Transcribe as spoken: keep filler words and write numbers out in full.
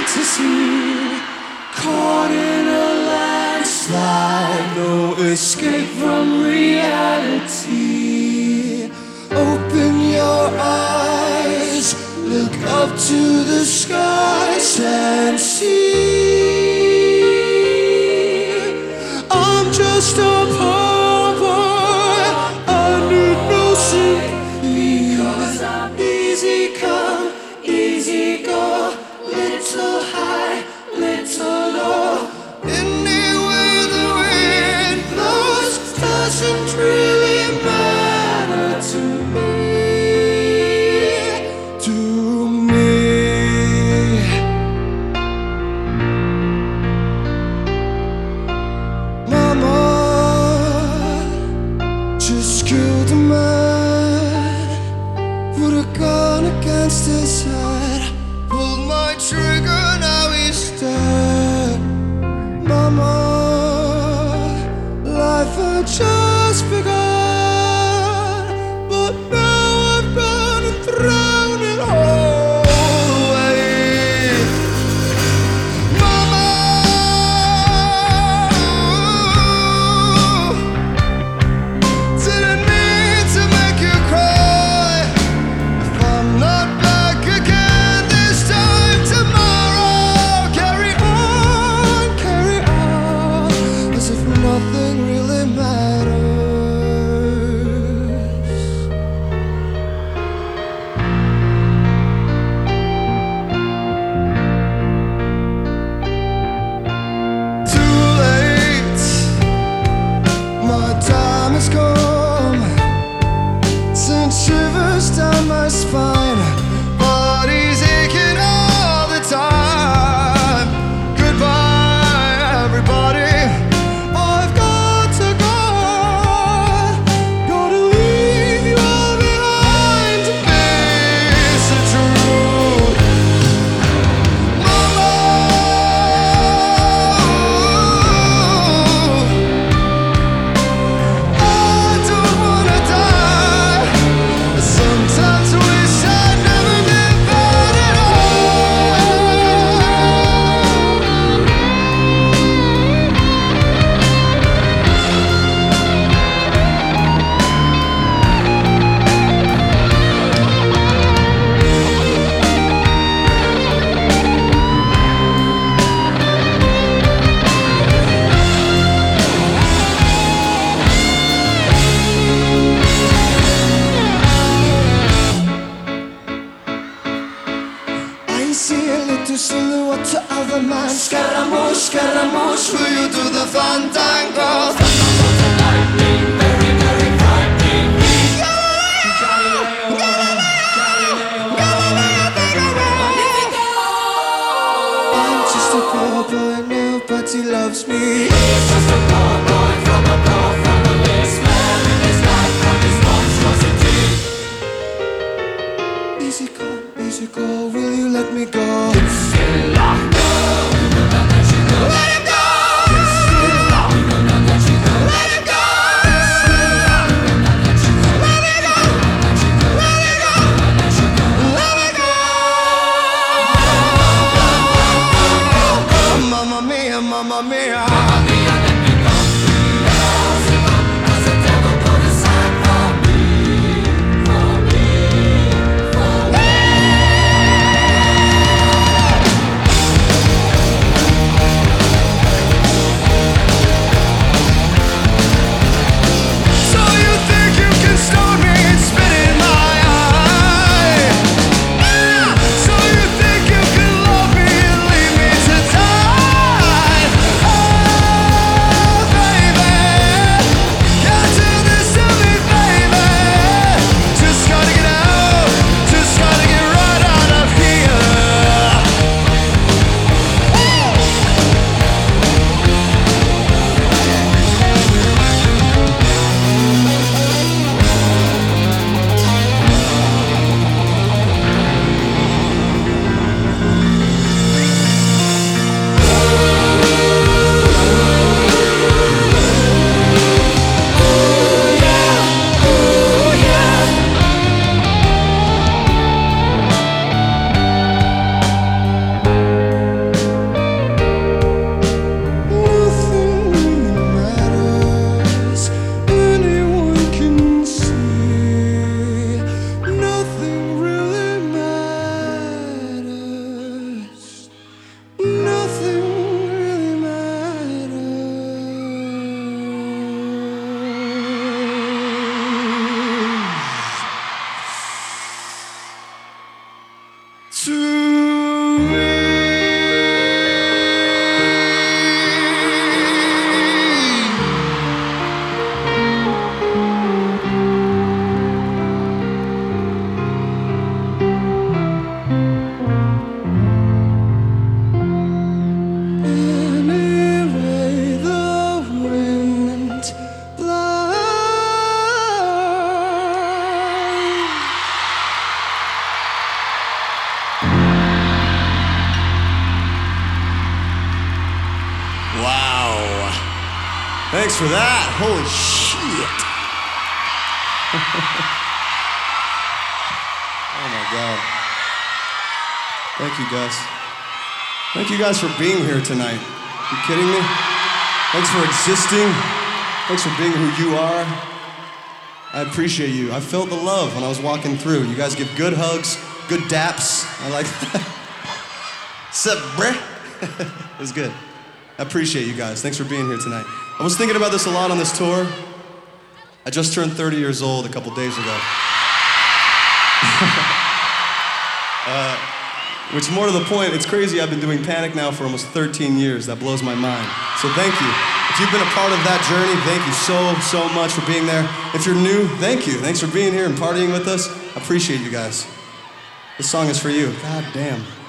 fantasy, caught in a landslide, no escape from reality. Open your eyes, look up to the skies and see. I'm just a poor boy, I need no sympathy, 'cause I'm easy come, easy go, little high, little low. Anyway the wind blows doesn't really matter to me, to me. Mama just killed a man, put a gun against his head, pulled my trigger, now he's dead. Mama, life had just begun, but now I've gone and thrown it all away. Mama, didn't mean to make you cry. If I'm not back again this time tomorrow, carry on, carry on, as if nothing really matters. Too late, my time has come, sent shivers down my spine, body's aching all the time. Goodbye, everybody, I've got to go, gotta leave you all behind to face the truth. Mama, I don't wanna die. Sometimes wish I'd never been bad at I see a little silhouette of a man. Scaramouche, Scaramouche, will you do the fandango? I'm just a poor boy now, but he loves me. He's just a poor boy from a poor family, sparing his life from his monstrosity. Easy come, easy go, will you let me go? Bismillah, go, let him go. Let him go. Bismillah, let him go. Let him go. Bismillah, let him go. Let him go. Let him go. Let him go. Mamma mia, mamma mia. Mamma mia, let me go. As the devil put aside for me, for me, for me. Thanks for that. Holy shit. Oh my God. Thank you guys. Thank you guys for being here tonight. You kidding me? Thanks for existing. Thanks for being who you are. I appreciate you. I felt the love when I was walking through. You guys give good hugs, good daps. I like that. Sup, bruh? It was good. I appreciate you guys. Thanks for being here tonight. I was thinking about this a lot on this tour. I just turned thirty years old a couple days ago. uh, which more to the point, it's crazy, I've been doing Panic now for almost thirteen years. That blows my mind. So thank you. If you've been a part of that journey, thank you so, so much for being there. If you're new, thank you. Thanks for being here and partying with us. I appreciate you guys. This song is for you. God damn.